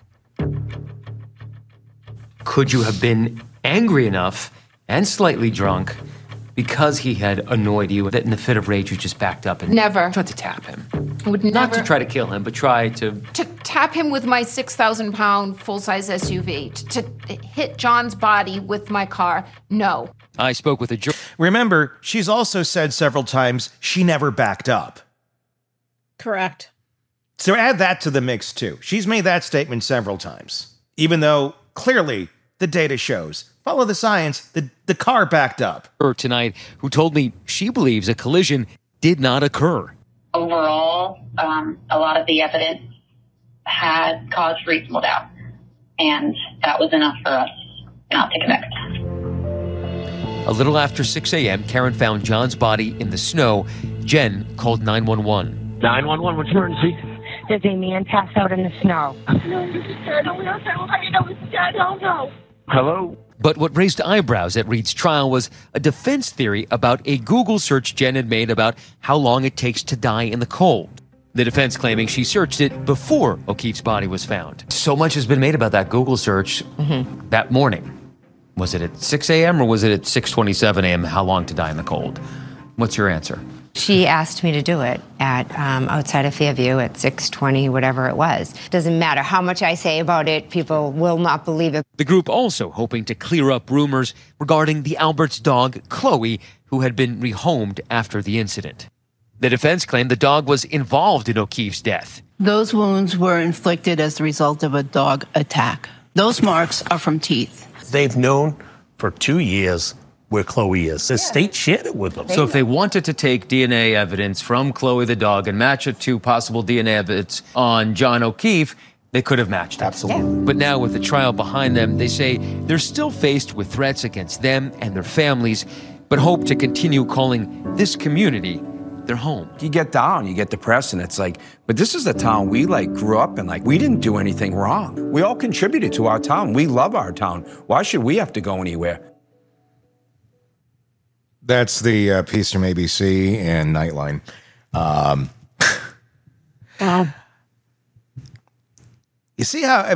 Could you have been angry enough and slightly drunk because he had annoyed you that in a fit of rage you just backed up and Never. tried to tap him? Would Not never to try to kill him, but try to tap him with my 6,000-pound full-size SUV. To hit John's body with my car. No. I spoke with a jury. Remember, she's also said several times she never backed up. Correct. So add that to the mix, too. She's made that statement several times, even though clearly the data shows, follow the science, the car backed up. Tonight, who told me she believes a collision did not occur. Overall, a lot of the evidence had caused reasonable doubt, and that was enough for us not to convict. A little after 6 a.m., Karen found John's body in the snow. Jen called 911. 911, what's emergency? There's a man passed out in the snow. Hello? But what raised eyebrows at Reed's trial was a defense theory about a Google search Jen had made about how long it takes to die in the cold. The defense claiming she searched it before O'Keefe's body was found. So much has been made about that Google search that morning. Was it at 6 a.m. or was it at 6:27 a.m.? How long to die in the cold? What's your answer? She asked me to do it at outside of Fairview at 6:20, whatever it was. Doesn't matter how much I say about it, people will not believe it. The group also hoping to clear up rumors regarding the Alberts dog, Chloe, who had been rehomed after the incident. The defense claimed the dog was involved in O'Keefe's death. Those wounds were inflicted as the result of a dog attack. Those marks are from teeth. They've known for 2 years where Chloe is. The state shared it with them. So if they wanted to take DNA evidence from Chloe the dog and match it to possible DNA evidence on John O'Keefe, they could have matched it. Absolutely. But now with the trial behind them, they say they're still faced with threats against them and their families, but hope to continue calling this community their home. You get down, you get depressed, and it's like, but this is the town we grew up in. We didn't do anything wrong. We all contributed to our town. We love our town. Why should we have to go anywhere? That's the piece from ABC and Nightline. Wow. You see how,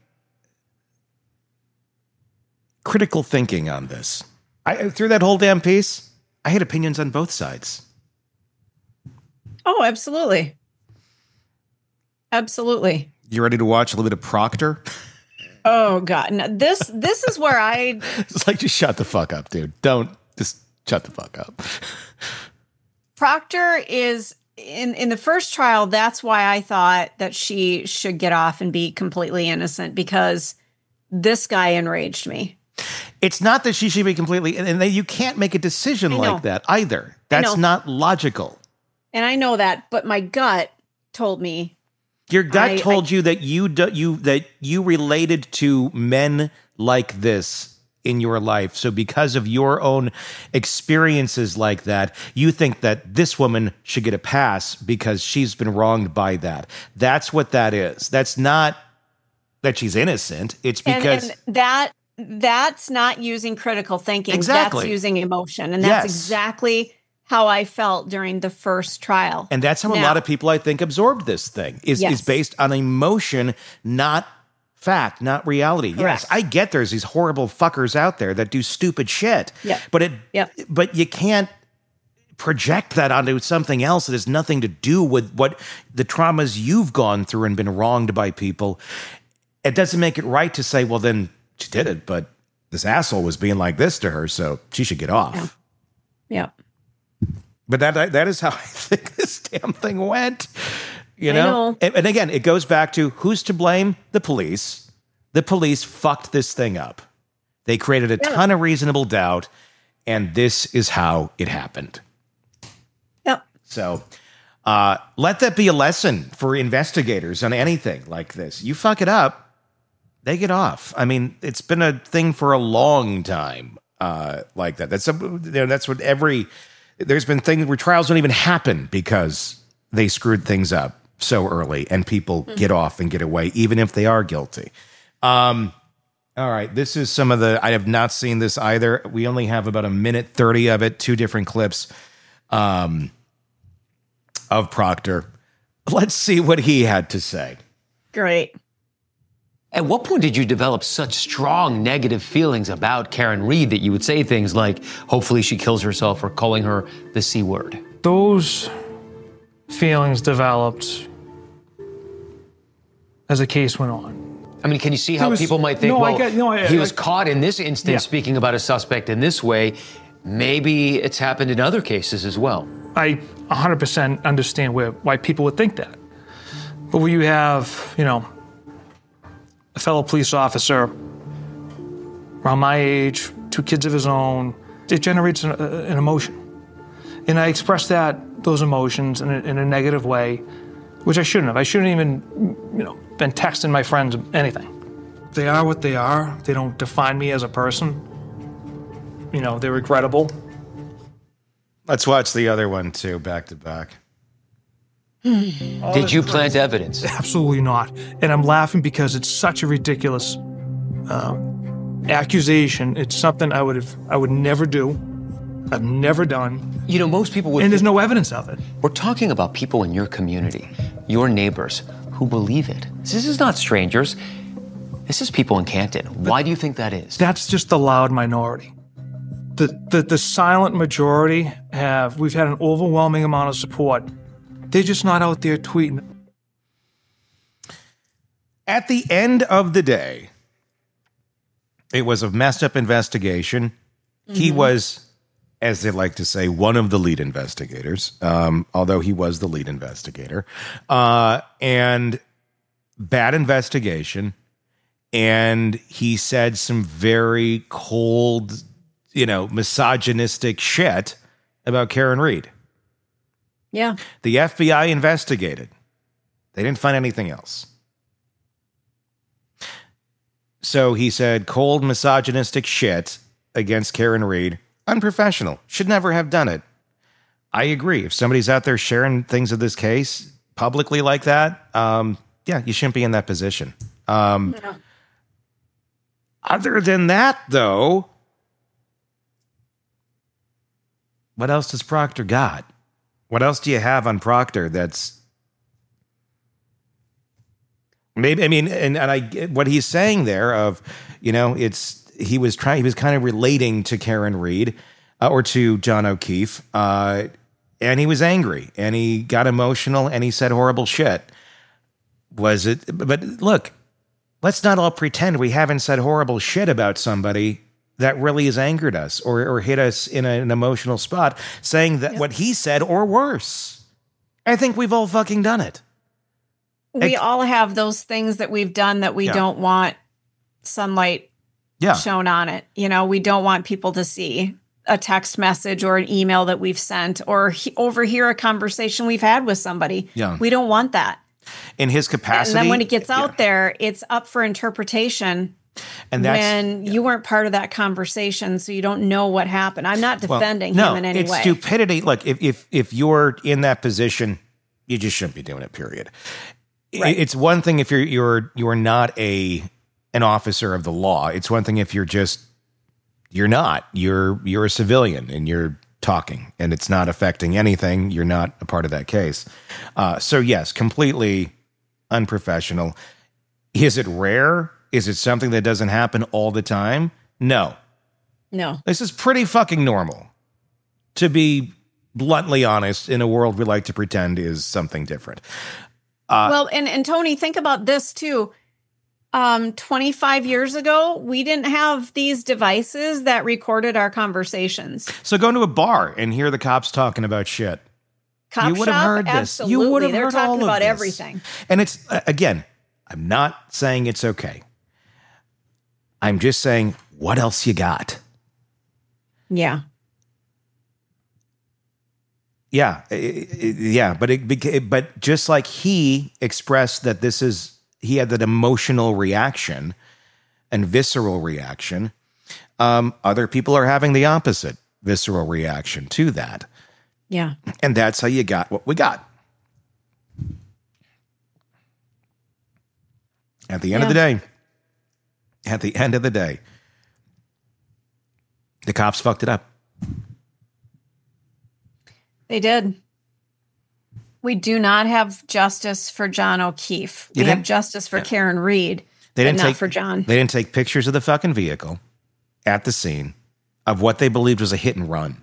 critical thinking on this. Through that whole damn piece, I had opinions on both sides. Oh, absolutely. Absolutely. You ready to watch a little bit of Proctor? Oh, God. Now, this is where I... It's like, just shut the fuck up, dude. Just shut the fuck up. Proctor is, in the first trial, that's why I thought that she should get off and be completely innocent, because this guy enraged me. It's not that she should be completely... And you can't make a decision like that either. That's not logical. And I know that, but my gut told me. Your gut told you that you related to men like this in your life. So because of your own experiences like that, you think that this woman should get a pass because she's been wronged by that. That's what that is. That's not that she's innocent. It's because and that's not using critical thinking. Exactly. That's using emotion. And that's exactly how I felt during the first trial. And that's how a lot of people, I think, absorbed this thing, is based on emotion, not fact, not reality. Correct. Yes, I get there's these horrible fuckers out there that do stupid shit. Yeah. But you can't project that onto something else that has nothing to do with what the traumas you've gone through and been wronged by people. It doesn't make it right to say, well, then she did it, but this asshole was being like this to her, so she should get off. Yeah. But that is how I think this damn thing went. You know? And again, it goes back to who's to blame? The police. The police fucked this thing up. They created a ton of reasonable doubt, and this is how it happened. Yep. So let that be a lesson for investigators on anything like this. You fuck it up, they get off. I mean, it's been a thing for a long time like that. That's what there's been things where trials don't even happen because they screwed things up so early and people get off and get away, even if they are guilty. All right, this is some of I have not seen this either. We only have about 1:30 of it, 2 different clips of Proctor. Let's see what he had to say. Great. At what point did you develop such strong negative feelings about Karen Read that you would say things like, hopefully she kills herself, or calling her the C word? Those feelings developed as the case went on. I mean, can you see how people might think, he was caught in this instance speaking about a suspect in this way. Maybe it's happened in other cases as well. I 100% understand why people would think that. But when you have, a fellow police officer around my age, 2 kids of his own, it generates an emotion. And I expressed those emotions in a negative way, which I shouldn't have. I shouldn't even, been texting my friends anything. They are what they are. They don't define me as a person. They're regrettable. Let's watch the other one too, back to back. Did you plant evidence? Absolutely not. And I'm laughing because it's such a ridiculous accusation. It's something I would never do. I've never done. Most people would. And there's no evidence of it. We're talking about people in your community, your neighbors, who believe it. This is not strangers. This is people in Canton. Why do you think that is? That's just the loud minority. The silent majority we've had an overwhelming amount of support. They're just not out there tweeting. At the end of the day, it was a messed up investigation. Mm-hmm. He was, as they like to say, one of the lead investigators, although he was the lead investigator. And bad investigation. And he said some very cold, misogynistic shit about Karen Read. Yeah. The FBI investigated. They didn't find anything else. So he said cold, misogynistic shit against Karen Read. Unprofessional. Should never have done it. I agree. If somebody's out there sharing things of this case publicly like that, you shouldn't be in that position. No. Other than that, though, what else does Proctor got? What else do you have on Proctor that's maybe, and I get what he's saying there of, he was kind of relating to Karen Read or to John O'Keefe, and he was angry and he got emotional and he said horrible shit. Was it? But look, let's not all pretend we haven't said horrible shit about somebody that really has angered us or hit us in an emotional spot, saying that what he said or worse. I think we've all fucking done it. We all have those things that we've done that we don't want sunlight shown on it. We don't want people to see a text message or an email that we've sent or overhear a conversation we've had with somebody. Yeah. We don't want that. In his capacity. And then when it gets out there, it's up for interpretation And that's when you weren't part of that conversation, so you don't know what happened. I'm not defending him in any it's way. stupidity. Look, if you're in that position, you just shouldn't be doing it. Period. Right. It's one thing if you're not an officer of the law. It's one thing if you're not. You're a civilian and you're talking, and it's not affecting anything. You're not a part of that case. So yes, completely unprofessional. Is it rare? Is it something that doesn't happen all the time? No. This is pretty fucking normal. To be bluntly honest, in a world we like to pretend is something different. Well, and Tony, think about this too. 25 years ago, we didn't have these devices that recorded our conversations. So go into a bar and hear the cops talking about shit. Cop you would have shop? heard this. Absolutely. You would have They're heard talking all of about this. everything. And it's, again, I'm not saying it's okay. I'm just saying, what else you got? Yeah. Yeah. Yeah. But just like he expressed that he had that emotional reaction and visceral reaction, other people are having the opposite visceral reaction to that. Yeah. And that's how you got what we got. At the end of the day, the cops fucked it up. They did. We do not have justice for John O'Keefe. We have justice for Karen Reed, but not for John. They didn't take pictures of the fucking vehicle at the scene of what they believed was a hit and run.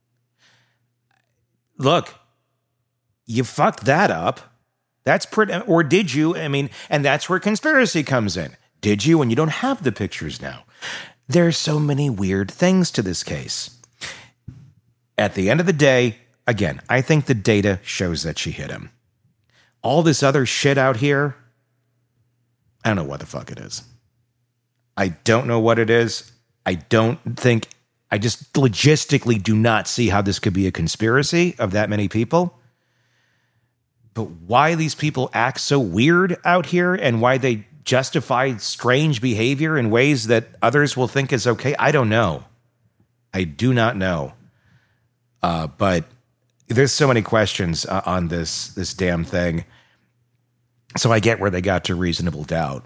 Look, you fucked that up. That's pretty, or did you? I mean, and that's where conspiracy comes in. Did you? And you don't have the pictures now. There's so many weird things to this case. At the end of the day, again, I think the data shows that she hit him. All this other shit out here, I don't know what the fuck it is. I don't know what it is. I just logistically do not see how this could be a conspiracy of that many people. But why these people act so weird out here and why they justify strange behavior in ways that others will think is okay, I don't know. I do not know. But there's so many questions on this damn thing. So I get where they got to reasonable doubt.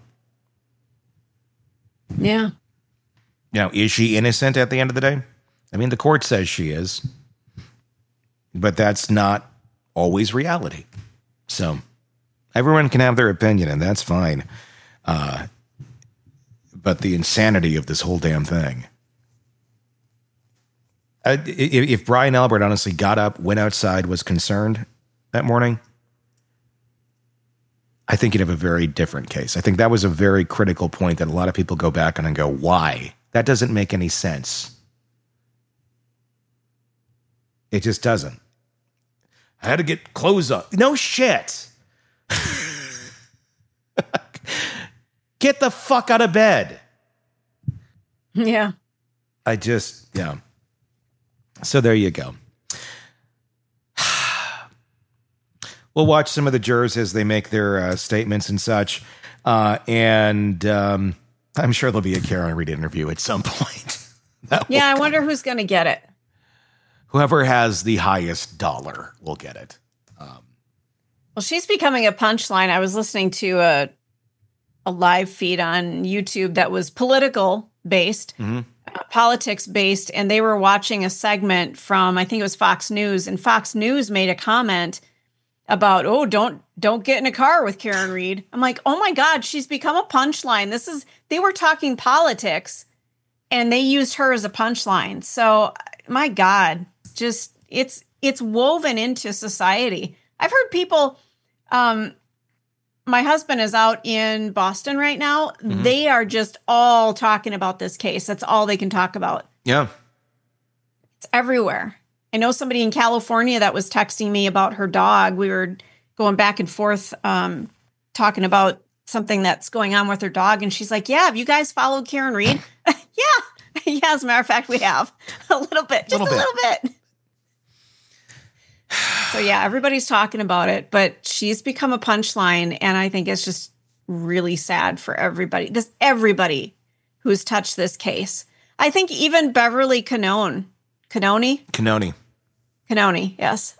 Yeah. Now, is she innocent at the end of the day? I mean, the court says she is. But that's not always reality. So everyone can have their opinion, and that's fine. But the insanity of this whole damn thing. If Brian Albert honestly got up, went outside, was concerned that morning, I think you'd have a very different case. I think that was a very critical point that a lot of people go back on and go, why? That doesn't make any sense. It just doesn't. I had to get clothes up. No shit. Get the fuck out of bed. Yeah. Yeah. So there you go. We'll watch some of the jurors as they make their statements and such. And I'm sure there'll be a Karen Reed interview at some point. I wonder who's going to get it. Whoever has the highest dollar will get it. Well, she's becoming a punchline. I was listening to a live feed on YouTube that was political based, politics based, and they were watching a segment from, I think it was Fox News, and Fox News made a comment about, don't get in a car with Karen Reed. I'm like, oh my God, she's become a punchline. They were talking politics and they used her as a punchline. So my God, just it's woven into society. I've heard people, my husband is out in Boston right now. Mm-hmm. They are just all talking about this case. That's all they can talk about. Yeah. It's everywhere. I know somebody in California that was texting me about her dog. We were going back and forth talking about something that's going on with her dog. And she's like, yeah, have you guys followed Karen Reed? Yeah, as a matter of fact, we have. A little bit. Just a little bit. So, yeah, everybody's talking about it. But she's become a punchline. And I think it's just really sad for everybody. Everybody who's touched this case. I think even Beverly Cannone, yes.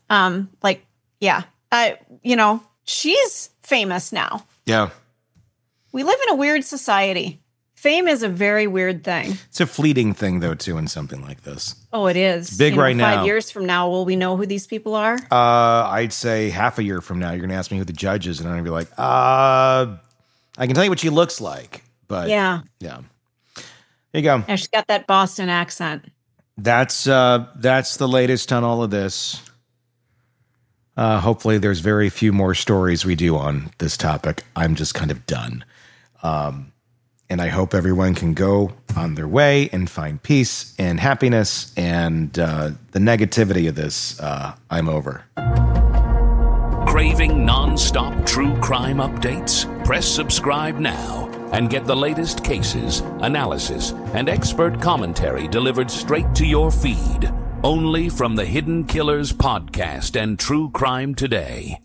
She's famous now. Yeah. We live in a weird society. Fame is a very weird thing. It's a fleeting thing, though, too, in something like this. Oh, it is. It's big right now. 5 years from now, will we know who these people are? I'd say half a year from now, you're going to ask me who the judge is, and I'm going to be like, I can tell you what she looks like. But yeah. There you go. Yeah, she's got that Boston accent. That's the latest on all of this. Hopefully there's very few more stories we do on this topic. I'm just kind of done. And I hope everyone can go on their way and find peace and happiness, and the negativity of this, I'm over. Craving non-stop true crime updates? Press subscribe now and get the latest cases, analysis, and expert commentary delivered straight to your feed. Only from the Hidden Killers podcast and True Crime Today.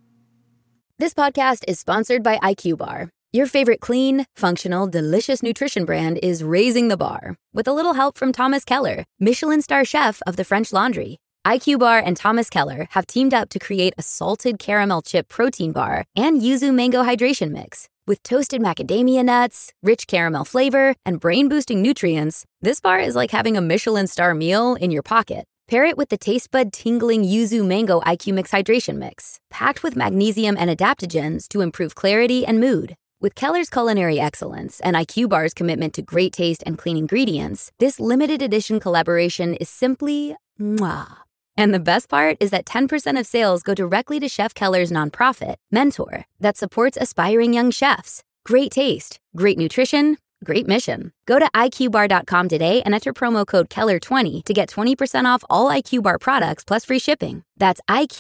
This podcast is sponsored by IQ Bar. Your favorite clean, functional, delicious nutrition brand is raising the bar with a little help from Thomas Keller, Michelin star chef of the French Laundry. IQ Bar and Thomas Keller have teamed up to create a salted caramel chip protein bar and yuzu mango hydration mix. With toasted macadamia nuts, rich caramel flavor, and brain-boosting nutrients, this bar is like having a Michelin star meal in your pocket. Pair it with the taste bud-tingling yuzu mango IQ Mix hydration mix, packed with magnesium and adaptogens to improve clarity and mood. With Keller's culinary excellence and IQ Bar's commitment to great taste and clean ingredients, this limited edition collaboration is simply mwah. And the best part is that 10% of sales go directly to Chef Keller's nonprofit, Mentor, that supports aspiring young chefs. Great taste, great nutrition, great mission. Go to IQBar.com today and enter promo code KELLER20 to get 20% off all IQ Bar products plus free shipping. That's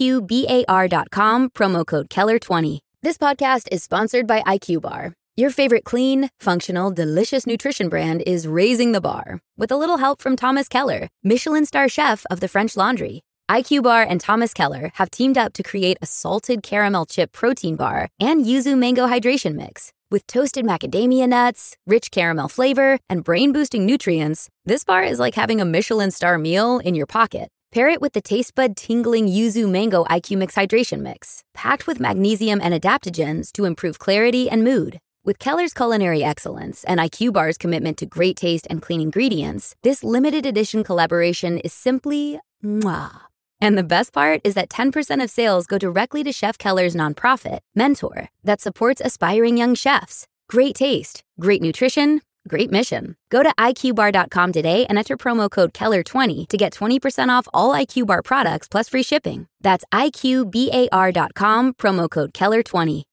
IQBAR.com, promo code KELLER20. This podcast is sponsored by IQ Bar. Your favorite clean, functional, delicious nutrition brand is raising the bar with a little help from Thomas Keller, Michelin star chef of the French Laundry. IQ Bar and Thomas Keller have teamed up to create a salted caramel chip protein bar and yuzu mango hydration mix. With toasted macadamia nuts, rich caramel flavor, and brain-boosting nutrients, this bar is like having a Michelin star meal in your pocket. Pair it with the taste bud-tingling yuzu mango IQ Mix hydration mix, packed with magnesium and adaptogens to improve clarity and mood. With Keller's culinary excellence and IQ Bar's commitment to great taste and clean ingredients, this limited edition collaboration is simply mwah. And the best part is that 10% of sales go directly to Chef Keller's nonprofit, Mentor, that supports aspiring young chefs. Great taste, great nutrition, great mission. Go to IQBar.com today and enter promo code KELLER20 to get 20% off all IQ Bar products plus free shipping. That's IQBAR.com, promo code KELLER20.